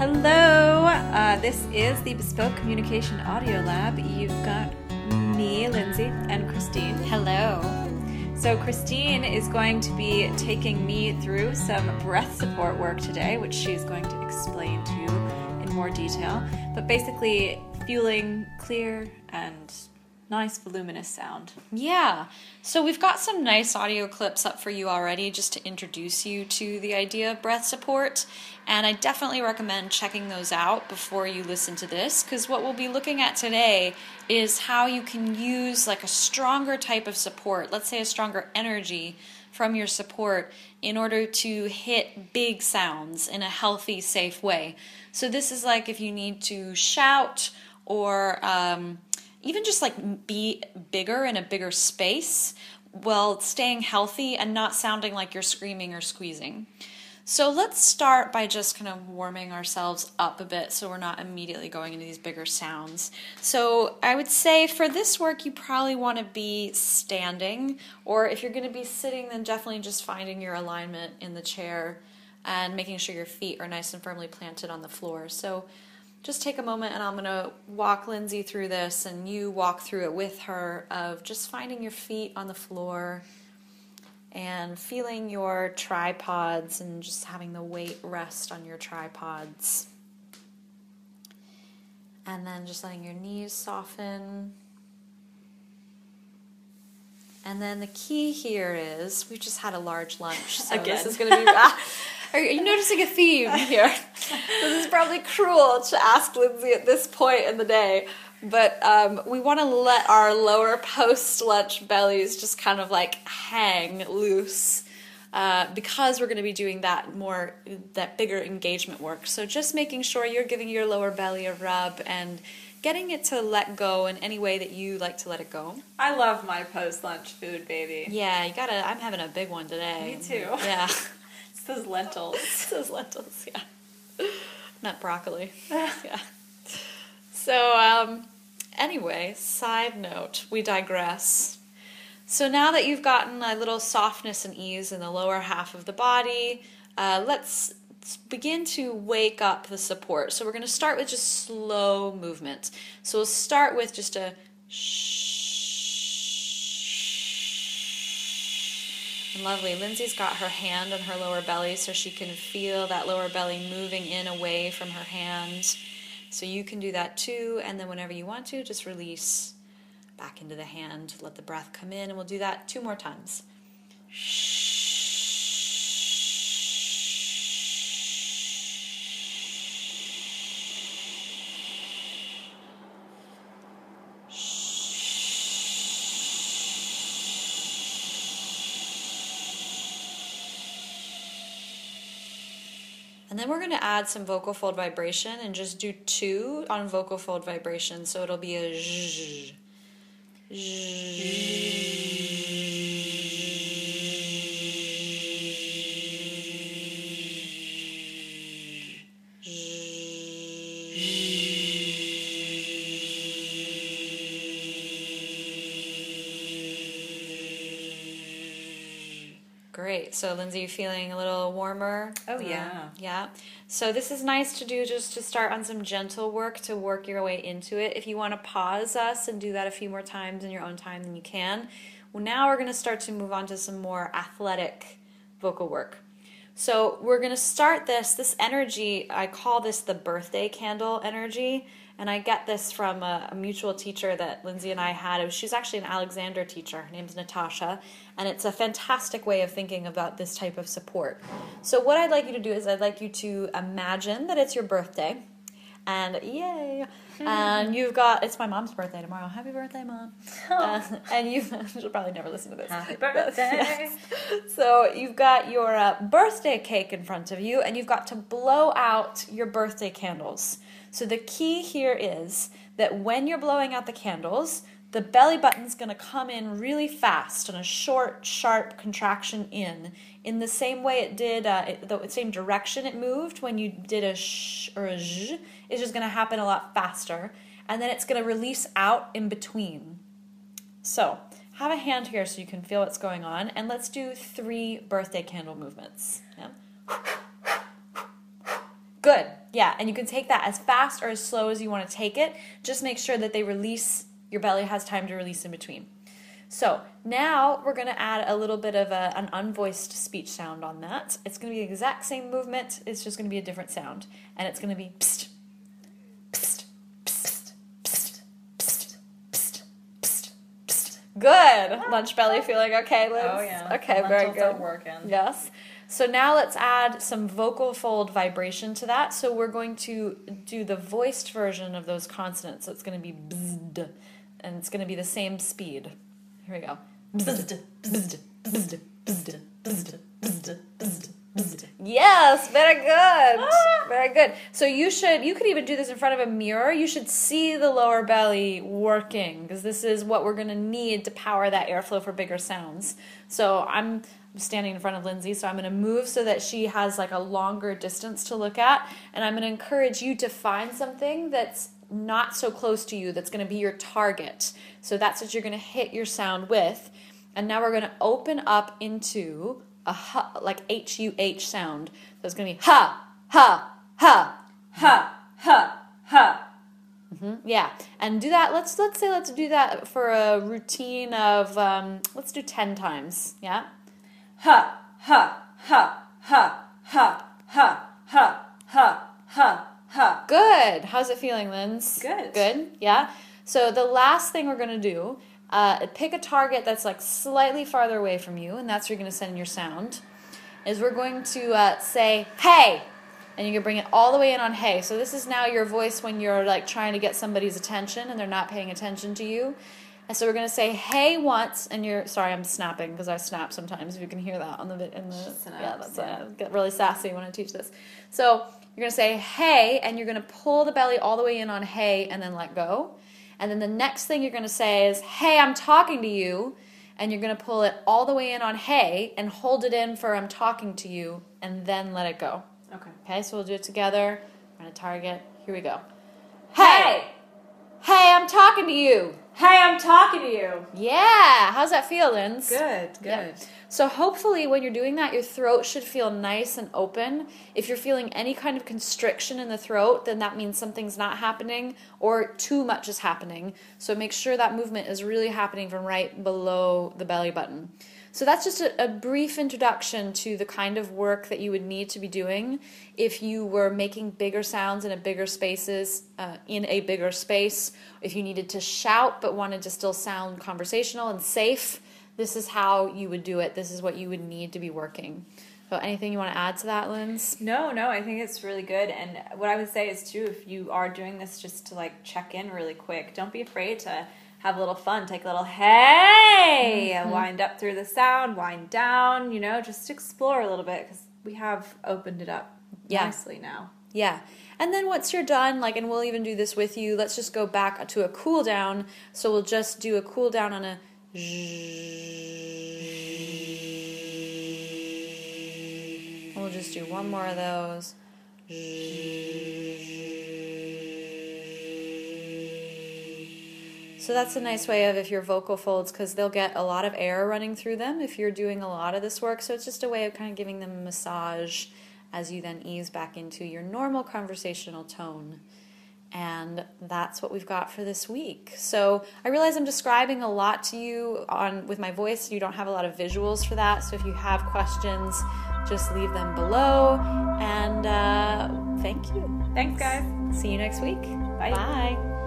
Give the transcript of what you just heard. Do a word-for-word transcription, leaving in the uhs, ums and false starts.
Hello, uh, this is the Bespoke Communication Audio Lab. You've got me, Lindsay, and Christine. Hello. So Christine is going to be taking me through some breath support work today, which she's going to explain to you in more detail. But basically, fueling clear and nice voluminous sound. Yeah. So we've got some nice audio clips up for you already just to introduce you to the idea of breath support. And I definitely recommend checking those out before you listen to this, because what we'll be looking at today is how you can use like a stronger type of support, let's say a stronger energy from your support in order to hit big sounds in a healthy, safe way. So this is like if you need to shout or um, even just like be bigger in a bigger space while staying healthy and not sounding like you're screaming or squeezing. So let's start by just kind of warming ourselves up a bit so we're not immediately going into these bigger sounds. So I would say for this work you probably want to be standing, or if you're going to be sitting, then definitely just finding your alignment in the chair and making sure your feet are nice and firmly planted on the floor. So just take a moment and I'm going to walk Lindsay through this and you walk through it with her of just finding your feet on the floor and feeling your tripods and just having the weight rest on your tripods. And then just letting your knees soften. And then the key here is, we've just had a large lunch, so Again. this is going to be... ah, are you noticing a theme here? This is probably cruel to ask Lindsay at this point in the day, but um, we want to let our lower post-lunch bellies just kind of like hang loose uh, because we're going to be doing that more, that bigger engagement work. So just making sure you're giving your lower belly a rub and getting it to let go in any way that you like to let it go. I love my post-lunch food, baby. Yeah, you gotta, I'm having a big one today. Me too. Yeah. It's those lentils. It's those lentils, yeah. Not broccoli. Yeah. So, um, anyway, side note, we digress. So now that you've gotten a little softness and ease in the lower half of the body, uh, let's begin to wake up the support. So we're going to start with just slow movement. So we'll start with just a shh. And lovely. Lindsay's got her hand on her lower belly so she can feel that lower belly moving in away from her hand. So you can do that too, and then whenever you want to, just release back into the hand. Let the breath come in, and we'll do that two more times. And then we're going to add some vocal fold vibration and just do two on vocal fold vibration. So it'll be a zh, Great. So, Lindsay, you feeling a little warmer? Oh, yeah. Uh, yeah. So this is nice to do just to start on some gentle work to work your way into it. If you want to pause us and do that a few more times in your own time, then you can. Well, now we're going to start to move on to some more athletic vocal work. So we're going to start this, this energy, I call this the birthday candle energy. And I get this from a, a mutual teacher that Lindsay and I had. She's actually an Alexander teacher. Her name's Natasha. And it's a fantastic way of thinking about this type of support. So what I'd like you to do is I'd like you to imagine that it's your birthday. And yay! And you've got, it's my mom's birthday tomorrow. Happy birthday, Mom. Oh. Uh, and you, she'll probably never listen to this. Happy birthday. Yes. So you've got your uh, birthday cake in front of you, and you've got to blow out your birthday candles. So the key here is that when you're blowing out the candles, the belly button's going to come in really fast on a short, sharp contraction in, in the same way it did, uh, it, the same direction it moved when you did a sh or a zh. It's just going to happen a lot faster, and then it's going to release out in between. So have a hand here so you can feel what's going on, and let's do three birthday candle movements. Yeah. Good. Yeah, and you can take that as fast or as slow as you want to take it. Just make sure that they release, your belly has time to release in between. So now we're going to add a little bit of a, an unvoiced speech sound on that. It's going to be the exact same movement. It's just going to be a different sound. And it's going to be psst, psst, psst, psst, psst, psst, psst, psst. Good. Lunch belly feeling okay, Liz? Oh, yeah. Okay, the very good. are working. Yes. So now let's add some vocal fold vibration to that. So we're going to do the voiced version of those consonants. So it's going to be bzzd, and it's going to be the same speed. Here we go. Bzzd, bzzd, bzzd, bzzd, bzzd, bzzd, bzzd, bzzd. Yes, very good. Very good. So you should, you could even do this in front of a mirror. You should see the lower belly working, because this is what we're going to need to power that airflow for bigger sounds. So I'm standing in front of Lindsay, so I'm going to move so that she has like a longer distance to look at, and I'm going to encourage you to find something that's not so close to you, that's going to be your target. So that's what you're going to hit your sound with. And now we're going to open up into a hu, like H U H sound. So it's going to be ha, ha, ha, ha, ha, ha. Mm-hmm. Yeah, and do that. Let's let's say let's do that for a routine of um, let's do ten times. Yeah, ha, ha, ha, ha, ha, ha, ha, ha, ha. Huh. Good. How's it feeling, Linz? Good. Good? Yeah? So the last thing we're going to do, uh, pick a target that's like slightly farther away from you, and that's where you're going to send your sound, is we're going to uh, say, hey, and you're going to bring it all the way in on hey. So this is now your voice when you're like trying to get somebody's attention and they're not paying attention to you. And so we're going to say hey once, and you're, sorry, I'm snapping because I snap sometimes, if you can hear that on the, in the, yeah, that's, yeah. I get really sassy when I teach this. So you're going to say hey, and you're going to pull the belly all the way in on hey, and then let go. And then the next thing you're going to say is, hey, I'm talking to you, and you're going to pull it all the way in on hey, and hold it in for I'm talking to you, and then let it go. Okay. Okay, so we'll do it together. We're going to target. Here we go. Hey! Hey, I'm talking to you. Hey, I'm talking to you. Yeah. How's that feel, Linz? Good, good. Yeah. So hopefully when you're doing that, your throat should feel nice and open. If you're feeling any kind of constriction in the throat, then that means something's not happening or too much is happening. So make sure that movement is really happening from right below the belly button. So that's just a, a brief introduction to the kind of work that you would need to be doing if you were making bigger sounds in a bigger spaces, uh, in a bigger space. If you needed to shout but wanted to still sound conversational and safe, this is how you would do it. This is what you would need to be working. So anything you want to add to that, Linz? No, no, I think it's really good. And what I would say is, too, if you are doing this just to, like, check in really quick, don't be afraid to have a little fun. Take a little hey, mm-hmm. wind up through the sound, wind down, you know, just explore a little bit, because we have opened it up yeah. nicely now. Yeah. And then once you're done, like, and we'll even do this with you, let's just go back to a cool down. So we'll just do a cool down on a and we'll just do one more of those. So that's a nice way of if your vocal folds, because they'll get a lot of air running through them if you're doing a lot of this work. So it's just a way of kind of giving them a massage as you then ease back into your normal conversational tone. And that's what we've got for this week. So I realize I'm describing a lot to you on with my voice. You don't have a lot of visuals for that. So if you have questions, just leave them below. And uh, thank you. Thanks, guys. See you next week. Bye. Bye.